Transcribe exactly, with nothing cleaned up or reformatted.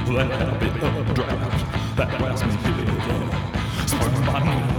That habit of draft that lasts me here. Sparks my